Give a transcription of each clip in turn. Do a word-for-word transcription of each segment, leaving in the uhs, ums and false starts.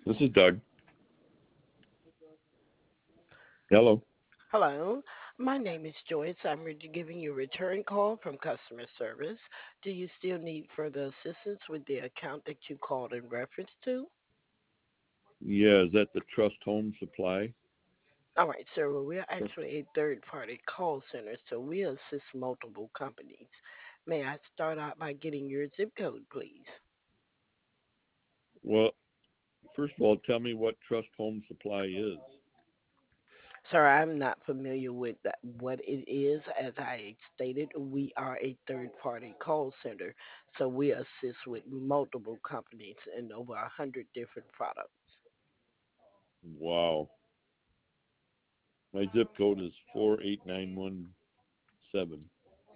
This is Doug. Hello. Hello, my name is Joyce. I'm re- giving you a return call from customer service. Do you still need further assistance with the account that you called in reference to? Yeah, is that the Trust Home Supply? All right, sir. Well, we're actually a third party call center, so we assist multiple companies. May I start out by getting your zip code, please? Well, first of all, tell me what Trust Home Supply is. Sir, I'm not familiar with that, what it is. As I stated, we are a third party call center, so we assist with multiple companies and over a hundred different products. Wow. My zip code is four eight nine one seven.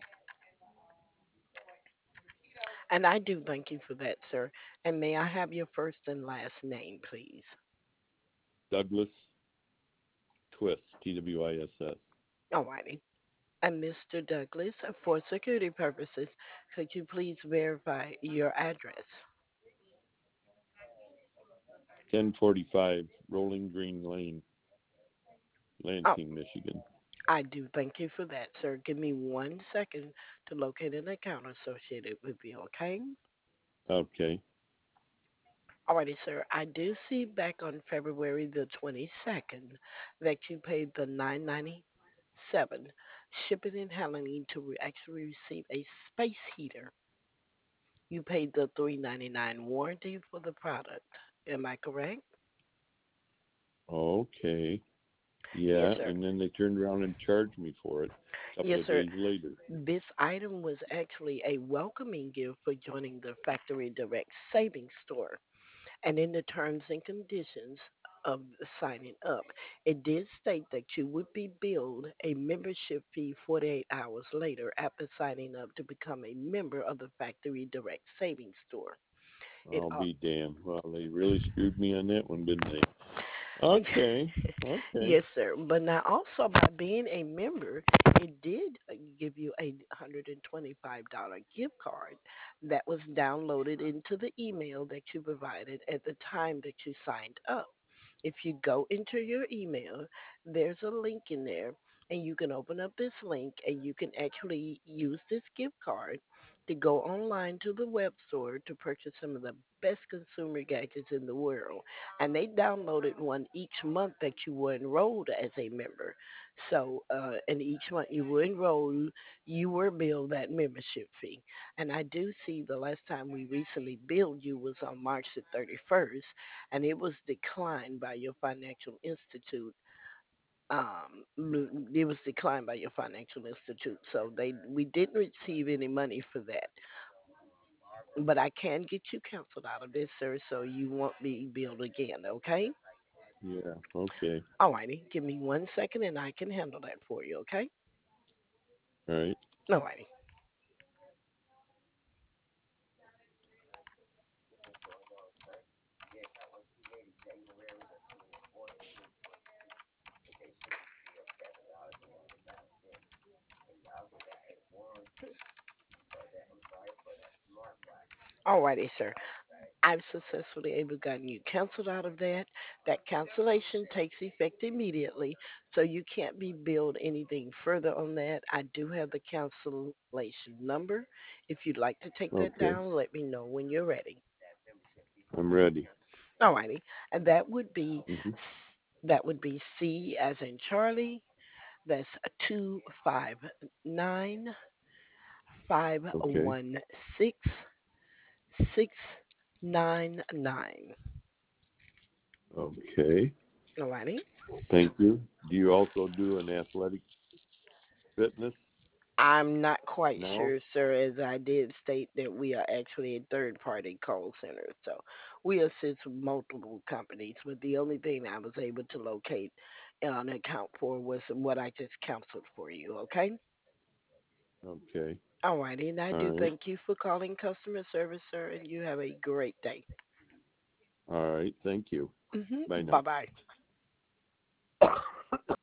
And I do thank you for that, sir. And may I have your first and last name, please? Douglas Twist, T W I S S. Alrighty. And mister Douglas, for security purposes, could you please verify your address? ten forty-five Rolling Green Lane, Oh, Lansing, Michigan. I do thank you for that, sir. Give me one second to locate an account associated with you, okay? Okay. Alrighty, sir. I do see back on February the twenty-second that you paid the nine ninety-seven shipping and handling to re- actually receive a space heater. You paid the three ninety-nine warranty for the product. Am I correct? Okay. Yes, Yeah, sir. and then they turned around and charged me for it a couple Yes, of sir. days later. This item was actually a welcoming gift for joining the Factory Direct Savings Store. And in the terms and conditions of signing up, it did state that you would be billed a membership fee forty-eight hours later after signing up to become a member of the Factory Direct Savings Store. It I'll uh, be damned. Well, they really screwed me on that one, didn't they? Okay. Okay. Yes, sir. But now also by being a member, it did uh, give you a one hundred twenty-five dollars gift card that was downloaded into the email that you provided at the time that you signed up. If you go into your email, there's a link in there, and you can open up this link and you can actually use this gift card to go online to the web store to purchase some of the best consumer gadgets in the world. And they downloaded one each month that you were enrolled as a member. So, uh, and each month you were enrolled, you were billed that membership fee. And I do see the last time we recently billed you was on March the thirty-first, and it was declined by your financial institute. Um, it was declined by your financial institute, so they we didn't receive any money for that. But I can get you canceled out of this, sir, so you won't be billed again. Okay? Yeah. Okay. Alrighty, give me one second, and I can handle that for you. Okay? All right. Alrighty. Alrighty, sir. I've successfully able gotten you canceled out of that. That cancellation takes effect immediately, so you can't be billed anything further on that. I do have the cancellation number. If you'd like to take that Okay. down, let me know when you're ready. I'm ready. Alrighty, and that would be Hmm. that would be C as in Charlie. That's two five nine five Okay. one six six nine nine. Okay. Alrighty. Thank you. Do you also do an athletic fitness I'm not quite now? sure, sir, as I did state that we are actually a third party call center. So we assist multiple companies, but the only thing I was able to locate and account for was what I just counseled for you, okay? Okay. All righty, and I All do right. thank you for calling customer service, sir, and you have a great day. All right. Thank you. Bye Mm-hmm. now. Bye bye.